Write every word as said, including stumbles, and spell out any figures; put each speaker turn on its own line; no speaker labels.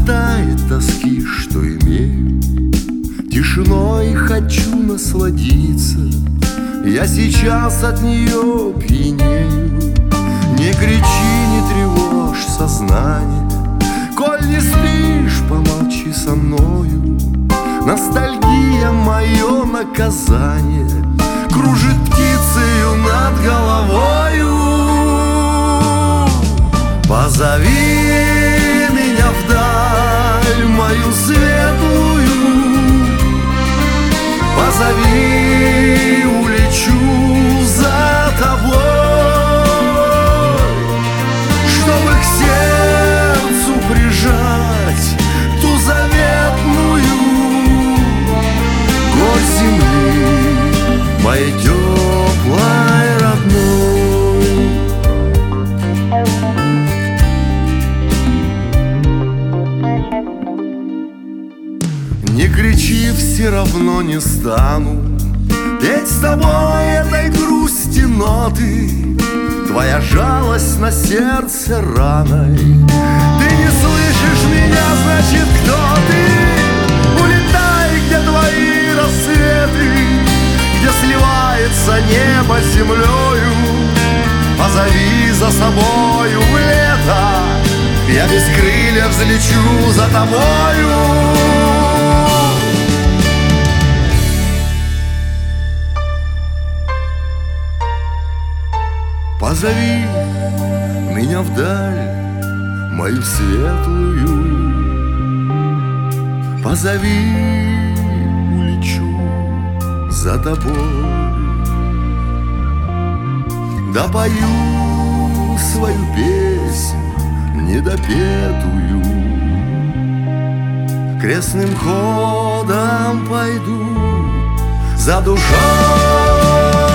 хватает тоски, что имею. Тишиной хочу насладиться, я сейчас от нее пьянею. Не кричи, не тревожь сознание, коль не спишь, помолчи со мною. Ностальгия — мое наказание, кружит птицею над головою. Позови меня вдаль, мою светлую, позови, улечу за тобой, чтобы к сердцу прижать ту заветную горь земли, моей теплой родной. Не кричи, все равно не стану петь с тобой этой грусти ноты. Твоя жалость на сердце раной. Ты не слышишь меня, значит, кто ты? Улетай, где твои рассветы, где сливается небо с землею. Позови за собою в лето, я без крыльев взлечу за тобою. Позови меня вдаль, мою светлую, позови, улечу за тобой. Допою свою песню недопетую, крестным ходом пойду за душой.